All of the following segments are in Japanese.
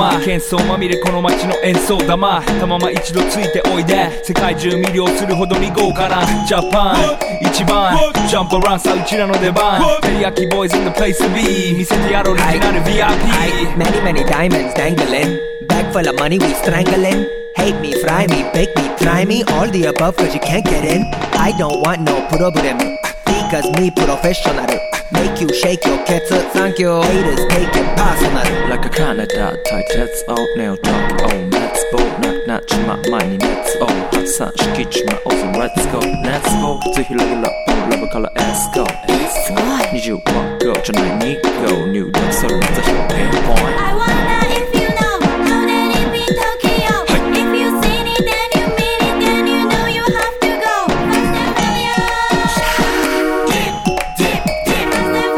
様喧騒まみれこの街の演奏玉たまま一度ついておいで世界中魅了するほどに豪華なジャパン一番ジャンプアランさうちらの出番テリヤキボーイズ in the place to be 見せてやろうオリジナル VIP Many many diamonds dangling Bag full of money we strangling Hate me, fry me, bake me, try me All the above cause you can't get in I don't want no problem Because me professional Make you shake your cats Thank you Haters take it personal Like a Canada 対鉄をネオトークを熱望なくなっちまう前に熱を発散しきちまおうぜ Let's go Let's go 普通広げラップのラブからエスコ20は Go じゃない2 Go 入力するのぜひ表現ポイント I wonder if you know How did it be Tokyo If you seen it then you mean it Then you know you have to go Fast and furious Dip, dip, dip Fast and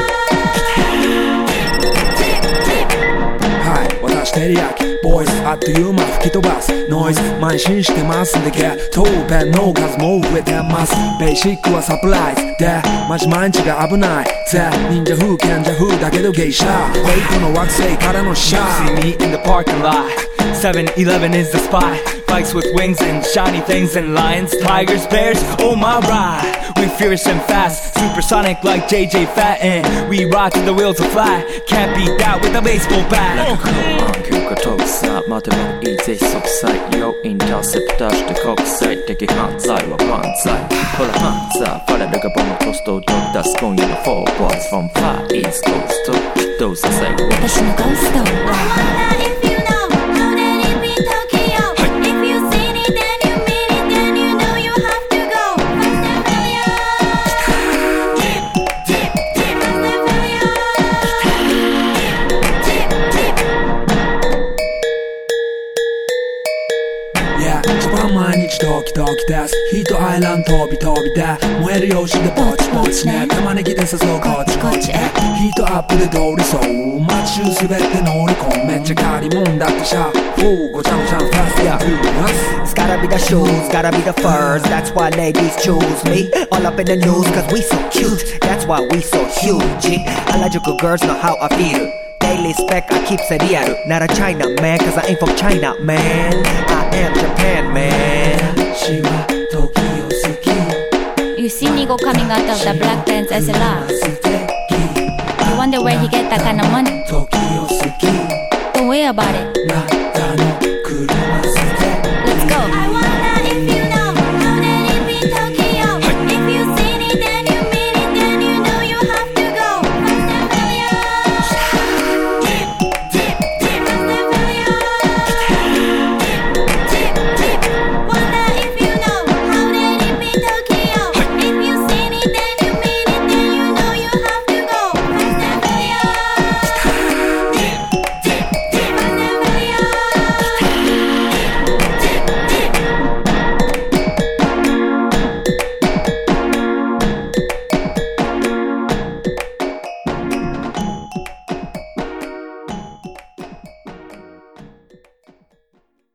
furious はい、私テリヤキボーイズあっという間吹き飛ばすノイズ慢心してますんでゲットペンの数も増えてますベーシックはサプライズでマジ毎日が危ないぜ忍者風賢者風だけどゲイシャーフェイクの惑星からのシャー See me in the parking lot 7-Eleven is the spot Bikes with wings and shiny things and lions Tigers, bears, oh my ride We fierce and fast Supersonic like JJ Fatten We ride till the wheels are flat Can't beat that with a baseball bat Like a cool 急化特差待てばいいぜ即採用インターセプターして国際的犯罪は万歳ほらハンザーファレルがボムコストを取り出す今夜の4 boys from Far East Coast どうさせ私のゴースト I wonder if you know How did it be Tokyo If you seen it then you mean it Then you know you have to go Fast and furious Dip, dip, dip Fast and furious Dip, dip, dip Yeah 一番毎日ドキドキですヒートアイランド飛び飛びで燃える用紙でポチポチね玉ねぎで誘うこっちこっちへヒートアップで通りそう街中すべて乗り込むめっちゃ借りもんだってシャーごちゃごちゃファストや It's gotta be the shoes, gotta be the furs That's why ladies choose me All up in the news cause we so cute That's why we so huge Harajuku girls know how I feel Daily spec I keep it real Not a China man cause I ain't from China man I am Japan man 私は時を好き You see Nigo coming out of the black pants SLR 素敵 You wonder where he get that kind of money 時を好き Don't worry about it な